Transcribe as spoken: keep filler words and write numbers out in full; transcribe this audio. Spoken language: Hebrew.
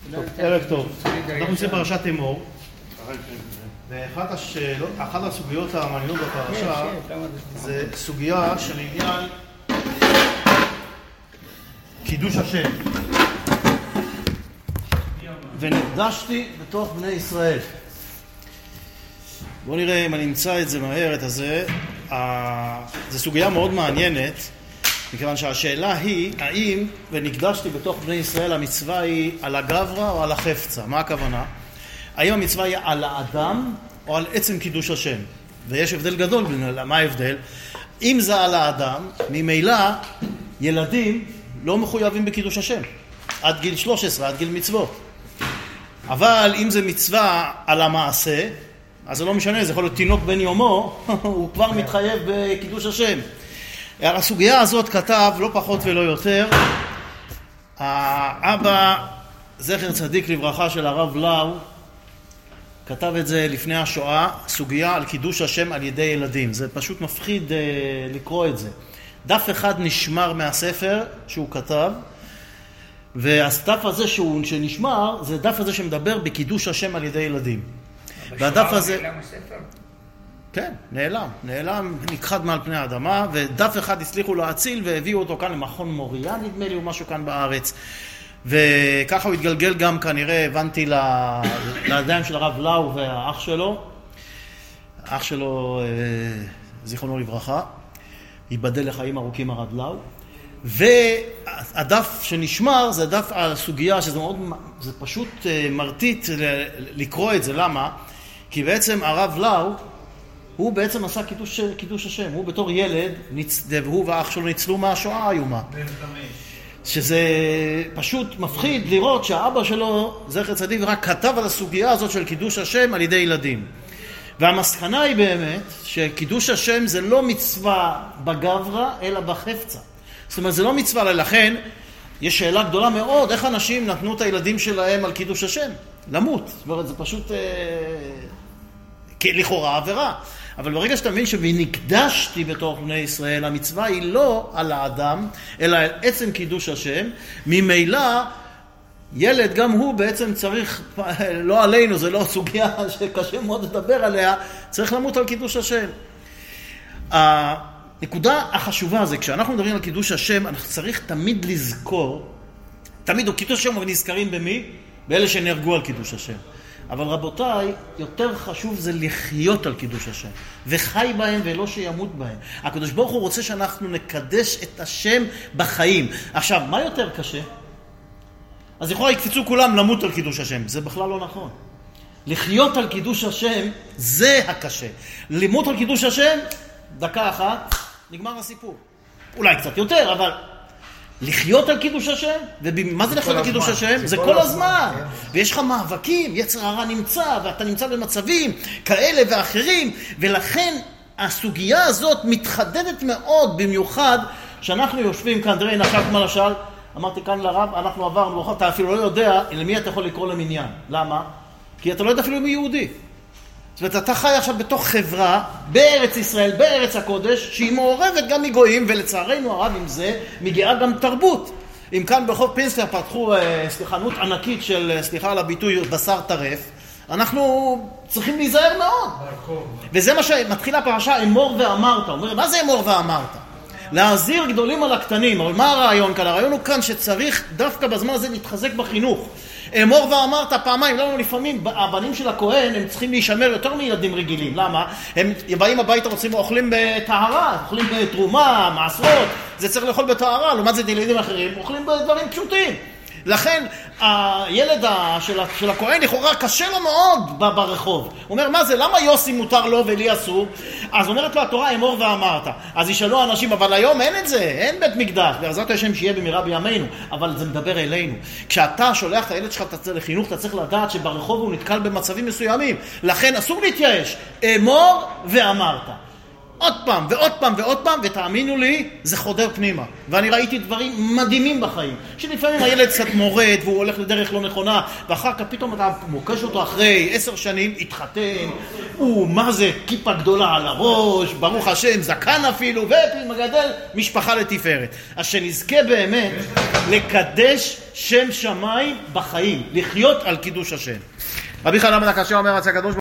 ערב טוב. אנחנו נמצאים בפרשת אמור, ואחת השאלות, אחת הסוגיות המעניינות בפרשה זה סוגיה של עניין קידוש השם. ונקדשתי בתוך בני ישראל. בואו נראה אם אני אמצא את זה מהר, את הזה. זו סוגיה מאוד מעניינת, מכיוון שהשאלה היא, האם ונקדשתי בתוך בני ישראל, המצווה היא על הגברא או על החפצה? מה הכוונה? האם המצווה היא על האדם או על עצם קידוש השם? ויש הבדל גדול, מה ההבדל? אם זה על האדם, ממילא ילדים לא מחויבים בקידוש השם עד גיל שלוש עשרה, עד גיל מצוות. אבל אם זה מצווה על המעשה, אז זה לא משנה, זה יכול להיות תינוק בן יומו, הוא כבר מתחייב בקידוש השם. על הסוגיה הזאת כתב לא פחות ולא יותר האבא זכר צדיק לברכה של הרב לאו, כתב את זה לפני השואה, סוגיה על קידוש השם על ידי ילדים. זה פשוט מפחיד אה, לקרוא את זה. דף אחד נשמר מהספר שהוא כתב, והדף הזה שהוא, שנשמר זה דף הזה שמדבר בקידוש השם על ידי ילדים. והדף הזה נעלם הספר? כן, נעלם, נעלם, נכחד מעל פני האדמה, ודף אחד הצליחו להציל והביאו אותו כאן למכון מוריה, נדמה לי, או משהו כאן בארץ. וככה הוא התגלגל גם כנראה, הבנתי, לידיים של הרב לאו והאח שלו, האח שלו, זיכרונו לברכה, ייבדל לחיים ארוכים הרב לאו. והדף שנשמר זה דף על הסוגיה, שזה מאוד, זה פשוט מרטיט לקרוא את זה. למה? כי בעצם הרב לאו, הוא בעצם עשה קידוש, קידוש השם. הוא בתור ילד, והוא והאח שלו ניצלו מהשואה האיומה. שזה פשוט מפחיד לראות שהאבא שלו, זכר צדיק, רק כתב על הסוגיה הזאת של קידוש השם על ידי ילדים. והמסקנה היא באמת שקידוש השם זה לא מצווה בגברא, אלא בחפצה. זאת אומרת, זה לא מצווה, לכן יש שאלה גדולה מאוד, איך אנשים נתנו את הילדים שלהם על קידוש השם? למות. זאת אומרת, זה פשוט אה, לכאורה עבירה. אבל ברגע שאתה מבין שנקדשתי בתוך בני ישראל, המצווה היא לא על האדם, אלא על עצם קידוש השם. ממילא, ילד גם הוא בעצם צריך, לא עלינו, זה לא סוגיה שקשה מאוד לדבר עליה, צריך למות על קידוש השם. הנקודה החשובה זה, כשאנחנו מדברים על קידוש השם, אנחנו צריך תמיד לזכור, תמיד, או קידוש השם, אבל נזכרים במי? באלה שנהרגו על קידוש השם. אבל רבותיי, יותר חשוב זה לחיות על קידוש השם, וחי בהם ולא שימות בהם. הקדוש ברוך הוא רוצה שאנחנו נקדש את השם בחיים. עכשיו, מה יותר קשה? אז יכולה יקפצו כולם למות על קידוש השם. זה בכלל לא נכון. לחיות על קידוש השם זה הקשה. למות על קידוש השם, דקה אחת, נגמר הסיפור. אולי קצת יותר, אבל לחיות על קידוש השם, ומה זה לחיות על קידוש השם? זה כל הזמן. ויש לך מאבקים, יצר הרע נמצא, ואתה נמצא במצבים כאלה ואחרים, ולכן הסוגיה הזאת מתחדדת מאוד, במיוחד שאנחנו יושבים כאן, תראה, עכשיו כמו לשאל, אמרתי כאן לרב, אנחנו עברנו, אתה אפילו לא יודע למי אתה יכול לקרוא למניין. למה? כי אתה לא יודע אפילו מי יהודי. זאת אומרת, אתה חי עכשיו בתוך חברה, בארץ ישראל, בארץ הקודש, שהיא מעורבת גם מגויים, ולצערנו הרב עם זה, מגיעה גם תרבות. אם כאן ברחוב פינסטר פתחו חנות ענקית של, סליחה על הביטוי, בשר טרף, אנחנו צריכים להיזהר מאוד. וזה מה שמתחילה הפרשה, אמור ואמרת. אומר, מה זה אמור ואמרת? להזהיר גדולים על הקטנים. אבל מה הרעיון כאן? הרעיון הוא כאן שצריך דווקא בזמן הזה להתחזק בחינוך. אמור ואמרת פעמיים, למה לפעמים הבנים של הכהן הם צריכים להישמר יותר מילדים רגילים. למה? הם באים הביתה, רוצים, אוכלים בטהרה, אוכלים בתרומה, מעשרות, זה צריך לאכול בטהרה, לעומת זה ילדים אחרים, אוכלים בדברים פשוטים. לכן הילד של, של הכהן לכאורה קשה לו מאוד ברחוב. הוא אומר, מה זה? למה יוסי מותר לו ולי אסור? אז אומרת לו התורה, אמור ואמרת. אז ישאלו אנשים, אבל היום אין את זה, אין בית מקדש. בעזרת השם שיהיה במהרה בימינו, אבל זה מדבר אלינו. כשאתה שולח את הילד שלך לחינוך, אתה צריך לדעת שברחוב הוא נתקל במצבים מסוימים. לכן אסור להתייאש. אמור ואמרת. עוד פעם ועוד פעם ועוד פעם, ותאמינו לי, זה חודר פנימה. ואני ראיתי דברים מדהימים בחיים. שלפעמים הילד קצת מורד, והוא הולך לדרך לא נכונה, ואחר כך פתאום אתה מוקש אותו אחרי עשר שנים, התחתן, הוא, מה זה, כיפה גדולה על הראש, ברוך השם, זקן אפילו, ומגדל משפחה לתפארת. אז שנזכה באמת לקדש שם שמיים בחיים, לחיות על קידוש השם. רבי חנן בן עקשיא אומר, רצה הקדוש